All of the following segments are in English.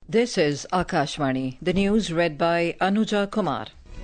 This is Akashvani. The news read by Anuja Kumar.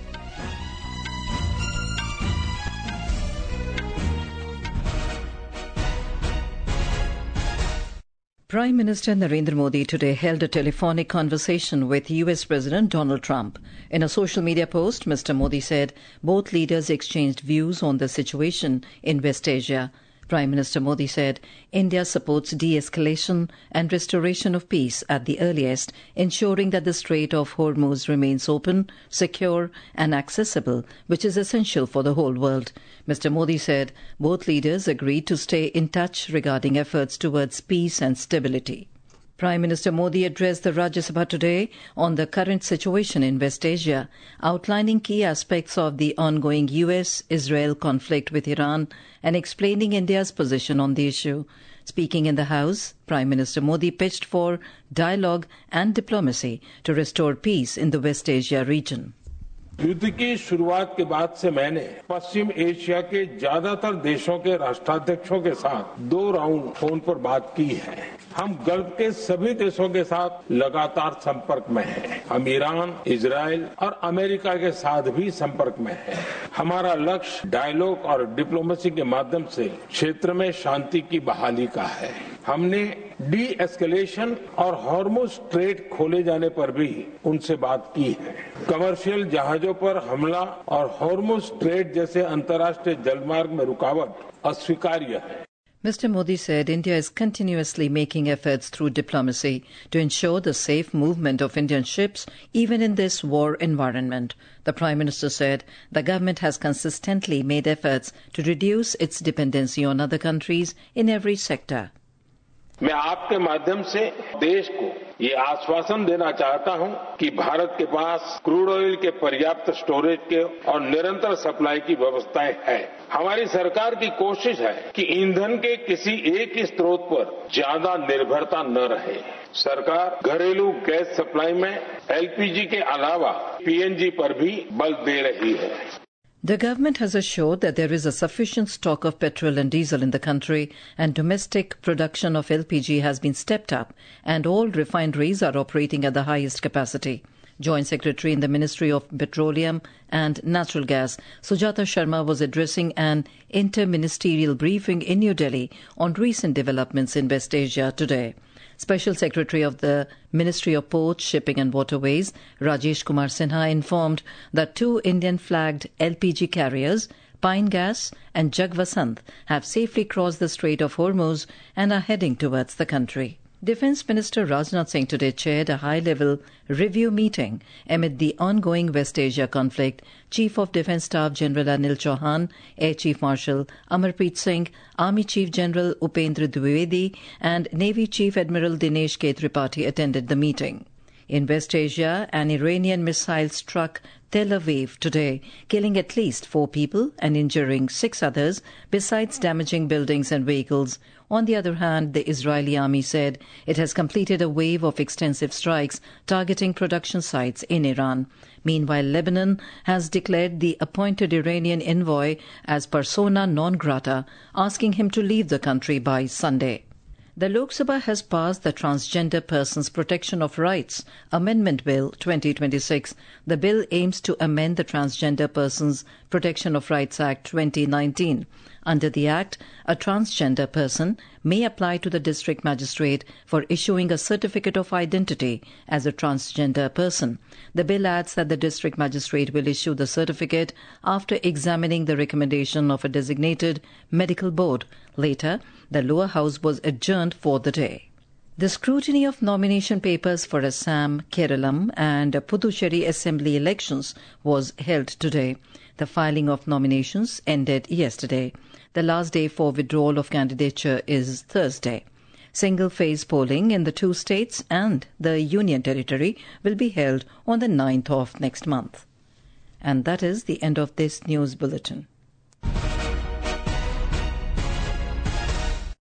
Prime Minister Narendra Modi today held a telephonic conversation with US President Donald Trump. In a social media post, Mr. Modi said both leaders exchanged views on the situation in West Asia. Prime Minister Modi said India supports de-escalation and restoration of peace at the earliest, ensuring that the Strait of Hormuz remains open, secure and accessible, which is essential for the whole world. Mr. Modi said both leaders agreed to stay in touch regarding efforts towards peace and stability. Prime Minister Modi addressed the Rajya Sabha today on the current situation in West Asia, outlining key aspects of the ongoing US-Israel conflict with Iran and explaining India's position on the issue. Speaking in the House, Prime Minister Modi pitched for dialogue and diplomacy to restore peace in the West Asia region. युद्ध की शुरुआत के बाद से मैंने पश्चिम Asia के ज्यादातर देशों के राष्ट्राध्यक्षों के साथ 2 राउंड फोन पर बात की है। हम गल्फ के सभी देशों के साथ लगातार संपर्क में हैं। हम ईरान, इजराइल और अमेरिका के साथ भी संपर्क में हैं। हमारा लक्ष्य डायलॉग और डिप्लोमेसी के माध्यम से क्षेत्र में शांति की बहाली का है। हमने डी एस्केलेशन और हॉर्मुज स्ट्रेट खोले जाने पर भी उनसे बात की है। कमर्शियल जहाजों पर हमला और हॉर्मुज स्ट्रेट जैसे अंतर्राष्ट्रीय जलमार्ग में रुकावट अस्वीकार्य है। Mr. Modi said India is continuously making efforts through diplomacy to ensure the safe movement of Indian ships even in this war environment. The Prime Minister said the government has consistently made efforts to reduce its dependency on other countries in every sector. मैं आपके माध्यम से देश को ये आश्वासन देना चाहता हूं कि भारत के पास क्रूड ऑयल के पर्याप्त स्टोरेज के और निरंतर सप्लाई की व्यवस्थाएं हैं। हमारी सरकार की कोशिश है कि ईंधन के किसी एक ही स्रोत पर ज्यादा निर्भरता न रहे। सरकार घरेलू गैस सप्लाई में एलपीजी के अलावा पीएनजी पर भी बल दे रही है। The government has assured that there is a sufficient stock of petrol and diesel in the country and domestic production of LPG has been stepped up and all refineries are operating at the highest capacity. Joint Secretary in the Ministry of Petroleum and Natural Gas, Sujata Sharma, was addressing an inter-ministerial briefing in New Delhi on recent developments in West Asia today. Special Secretary of the Ministry of Ports, Shipping and Waterways, Rajesh Kumar Sinha, informed that 2 Indian-flagged LPG carriers, Pine Gas and Jagvasant, have safely crossed the Strait of Hormuz and are heading towards the country. Defence Minister Rajnath Singh today chaired a high-level review meeting amid the ongoing West Asia conflict. Chief of Defence Staff General Anil Chauhan, Air Chief Marshal Amarpreet Singh, Army Chief General Upendra Dwivedi and Navy Chief Admiral Dinesh K. Tripathi attended the meeting. In West Asia, an Iranian missile struck Tel Aviv today, killing at least 4 people and injuring 6 others, besides damaging buildings and vehicles. On the other hand, the Israeli army said it has completed a wave of extensive strikes targeting production sites in Iran. Meanwhile, Lebanon has declared the appointed Iranian envoy as persona non grata, asking him to leave the country by Sunday. The Lok Sabha has passed the Transgender Persons Protection of Rights Amendment Bill 2026. The bill aims to amend the Transgender Persons Protection of Rights Act 2019. Under the Act, a transgender person may apply to the district magistrate for issuing a certificate of identity as a transgender person. The bill adds that the district magistrate will issue the certificate after examining the recommendation of a designated medical board. Later, the lower house was adjourned for the day. The scrutiny of nomination papers for Assam, Keralam and Puducherry Assembly elections was held today. The filing of nominations ended yesterday. The last day for withdrawal of candidature is Thursday. Single-phase polling in the 2 states and the Union Territory will be held on the 9th of next month. And that is the end of this news bulletin.